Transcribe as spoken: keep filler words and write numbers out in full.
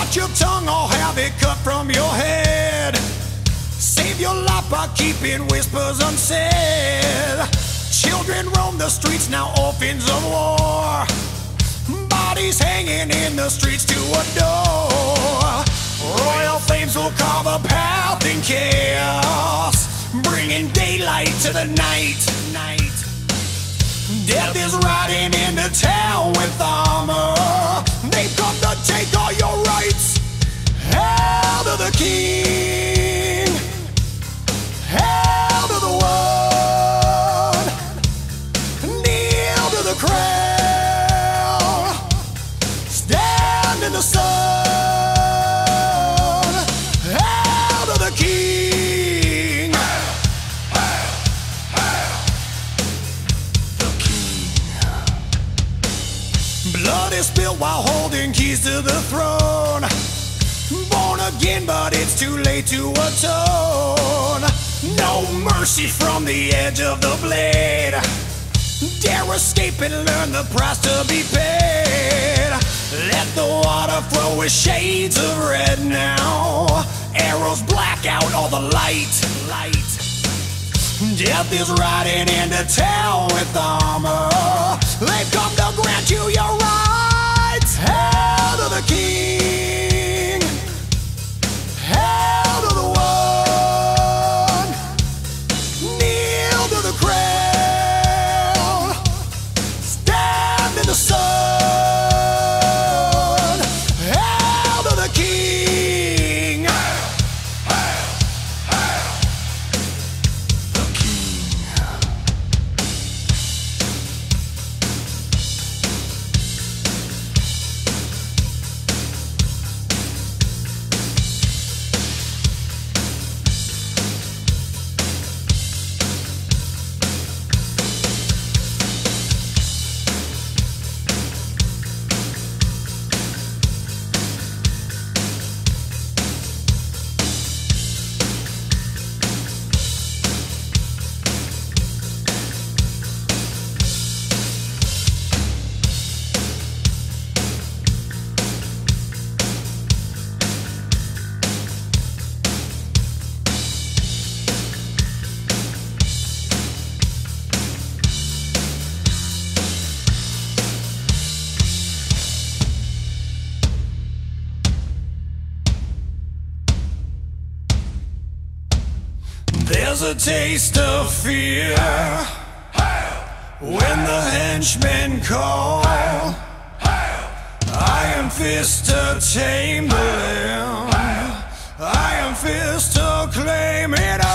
Cut your tongue or have it cut from your head. Save your life by keeping whispers unsaid. Children roam the streets, now orphans of war. Bodies hanging in the streets to adore. Royal flames will carve a path in chaos, bringing daylight to the night. night. Death is riding into town with armor. They've come to take all your rights. Hail to the king, hail to the one, kneel to the crown, stand in the sun. Hail to the king, hail, hail, hail. The king. Blood is spilled while holding keys to the throne. Born again, but it's too late to atone. No mercy from the edge of the blade. Dare escape and learn the price to be paid. Let the water flow with shades of red now. Arrows black out all the light. light. Death is riding into town with armor. They've come to grant you your rights. Hail to the king, hail to the one, kneel to the crown, stand in the sun. Hail to the king, hail, hail, hail. The king. There's a taste of fear when the henchmen call. Iron fist to tame the limb, iron fist to claim it all.